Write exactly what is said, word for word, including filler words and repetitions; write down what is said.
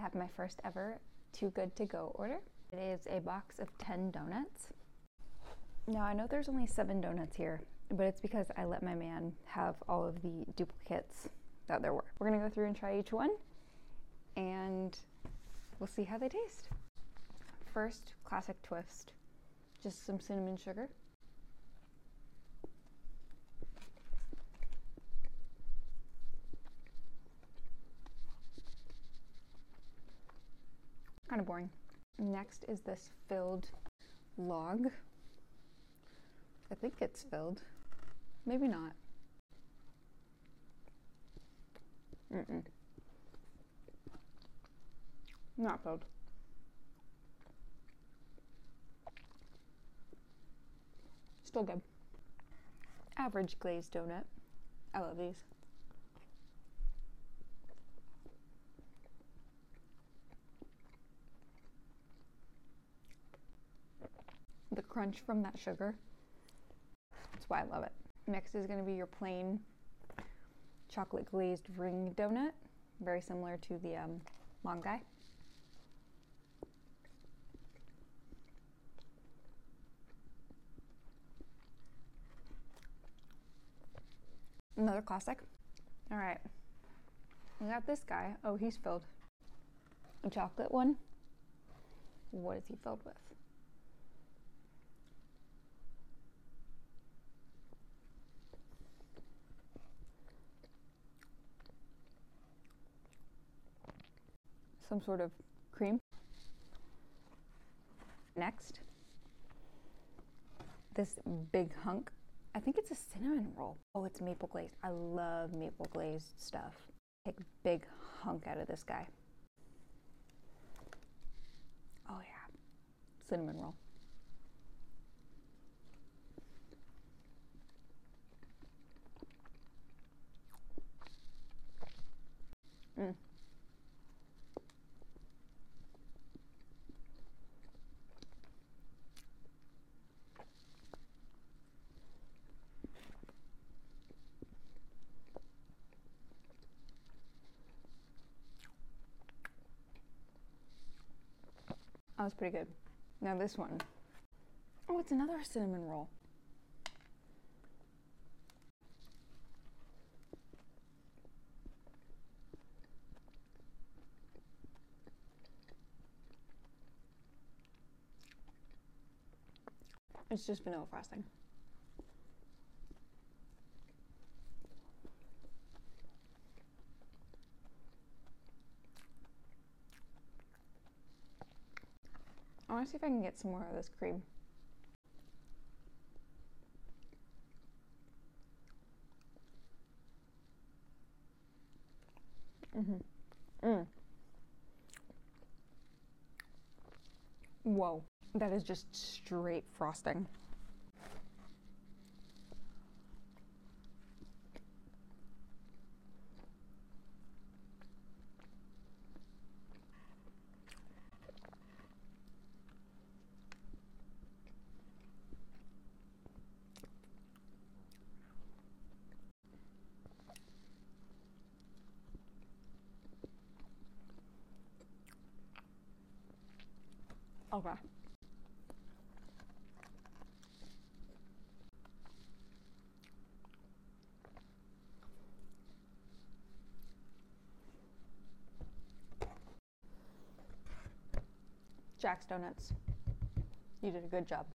have my first ever Too Good To Go order. It is a box of ten donuts. Now I know there's only seven donuts here, but it's because I let my man have all of the duplicates that there were. We're gonna go through and try each one and we'll see how they taste. First, classic twist, just some cinnamon sugar. Kind of boring. Next is this filled log. I think it's filled. Maybe not. Mm-mm. Not filled. Still good. Average glazed donut. I love these. The crunch from that sugar, that's why I love it. Next is going to be your plain chocolate glazed ring donut, very similar to the um, Mangai. Another classic. All right, we got this guy. Oh, he's filled. A chocolate one. What is he filled with? Some sort of cream. Next, this big hunk. I think it's a cinnamon roll. Oh, it's maple glazed. I love maple glazed stuff. Take a big hunk out of this guy. Oh yeah, cinnamon roll. Mm. That was pretty good. Now this one. Oh, it's another cinnamon roll. It's just vanilla frosting. I want to see if I can get some more of this cream. Mm-hmm. Mm. Whoa, that is just straight frosting. Okay. Jack's Donuts. You did a good job.